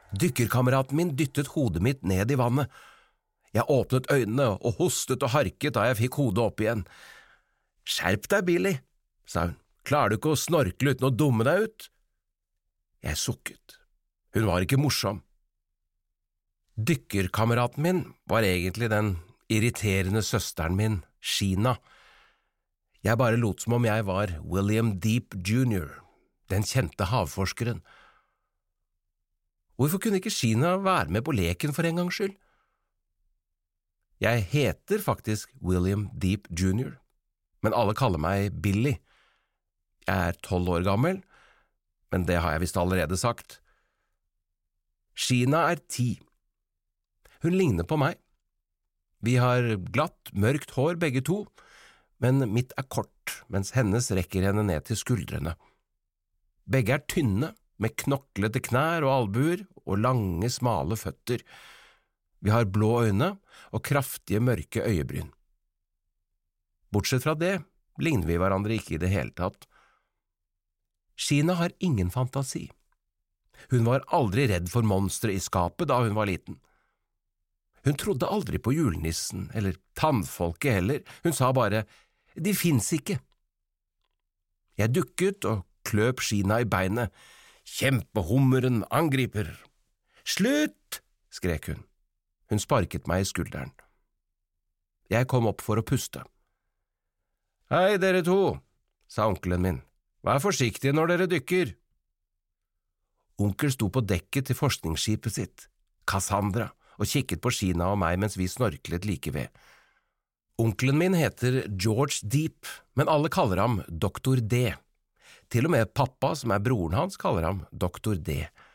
Dykkerkameraten min dyttet hodet mitt ned i vannet. Jeg åpnet øynene og hostet og harket da jeg fikk hodet opp igjen. «Skjerp deg, Billy», sa hun. «Klarer du ikke å snorkle uten å dumme deg ut?» Jeg sukket. Hun var ikke morsom. Dykkerkameraten min var egentlig den irriterende søsteren min, Sheena. Jeg bare lot som om jeg var William Deep Jr., den kjente havforskeren. Hvorfor kunne ikke Sheena være med på leken for en gangs skyld? Jeg heter faktisk William Deep Jr., men alle kaller meg Billy. Jeg 12 år gammel, men det har jeg visst allerede sagt. Sheena 10. Hun ligner på meg. Vi har glatt, mørkt hår begge to, men mitt kort, mens hennes rekker henne ned til skuldrene. Begge tynne, med knoklete knær og albuer og lange, smale føtter. Vi har blå øyne og kraftige, mørke øyebryn. Bortsett fra det ligner vi hverandre ikke i det hele tatt. Sheena har ingen fantasi. Hun var aldri redd for monstre i skapet da hun var liten. Hun trodde aldri på julenissen, eller tannfolket heller. Hun sa bare, «De finnes ikke». Jeg dukket og kløp Sheena i beinet. «Kjempehummeren angriper!» «Slutt!» skrek hun. Hun sparket meg i skulderen. Jeg kom opp for å puste. «Hei, dere to», sa onkelen min. «Vær forsiktige når dere dykker». Onkel sto på dekket til forskningsskipet sitt, Cassandra, og kikket på Sheena og meg mens vi snorklet like ved. Onkelen min heter George Deep, men alle kaller ham Dr. D. Til og med pappa, som broren hans, kaller ham Dr. D.